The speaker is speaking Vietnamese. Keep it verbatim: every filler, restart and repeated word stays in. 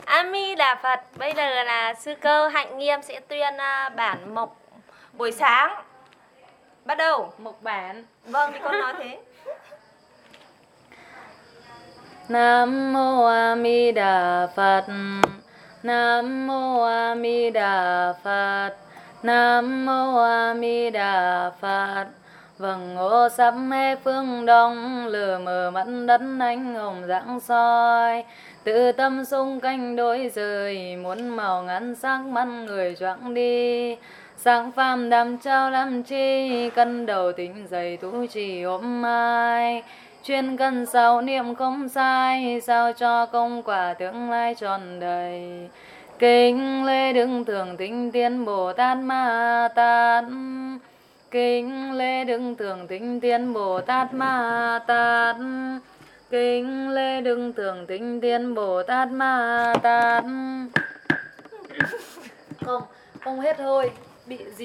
A Mi Đà Phật. Bây giờ là sư cơ Hạnh Nghiêm sẽ tuyên à, bản mộc buổi sáng. Bắt đầu. Mộc bản. Vâng, thì con nói thế. Nam mô A Di Đà Phật. Nam mô A Di Đà Phật. Nam mô A Di Đà Phật. Vầng ô sắp mê phương đông, lửa mờ mắt đất ánh hồng rạng soi. Tự tâm sung canh đôi rời, muốn màu ngắn sắc mắt người choạng đi. Sáng phàm đàm trao làm chi, cân đầu tính dày tú chỉ hôm mai. Chuyên cần sao niệm không sai, sao cho công quả tương lai tròn đầy. Kính lễ Đức Thượng Tinh Tiến Bồ Tát Ma Tát. Kính lễ Đức Thượng Tinh Tiến Bồ Tát Ma Tát. Kính lễ Đức Thượng Tinh Tiến Bồ Tát Ma Tát. Không, không hết hơi, bị gì